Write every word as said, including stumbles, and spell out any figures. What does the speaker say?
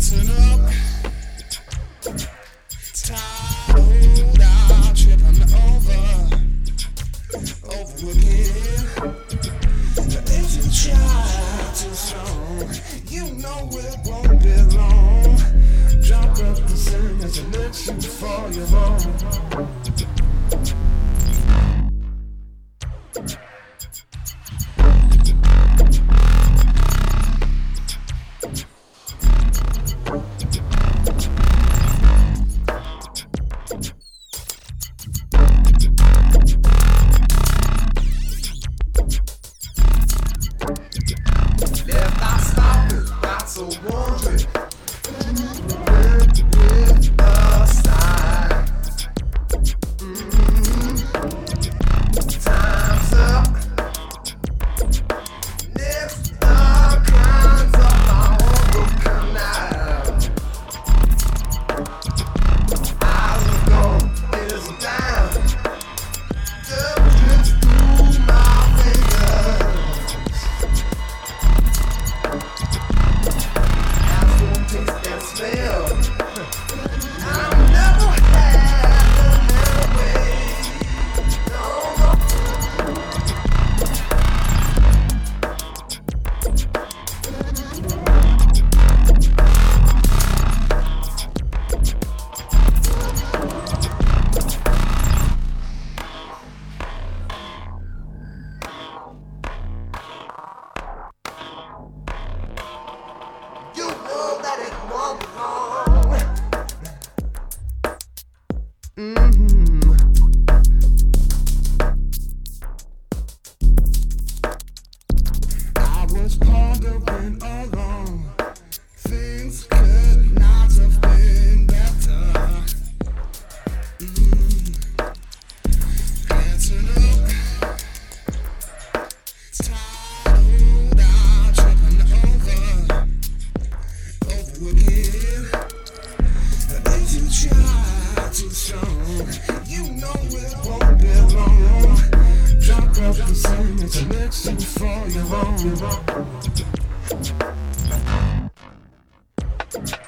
Dancing up, tired out, tripping over, over again. If you try too strong, you know it won't be long. Drop up the sin as it lets you fall your own. Left I stopping, got so wondering where with the side. Mm-hmm. Time's up. Next the crimes of my own canal. Eyes are gone, ears are down. Just drift through my fingers. Taste that smell. I've never had another way. No, no. You know that it won't be long. Mm-hmm. I was pondering along, things could not have been better. Mm. Dancing up, tired out, tripping over, over again. If you try too strong, you know it won't be long. Drop up the same as it makes you fall your own.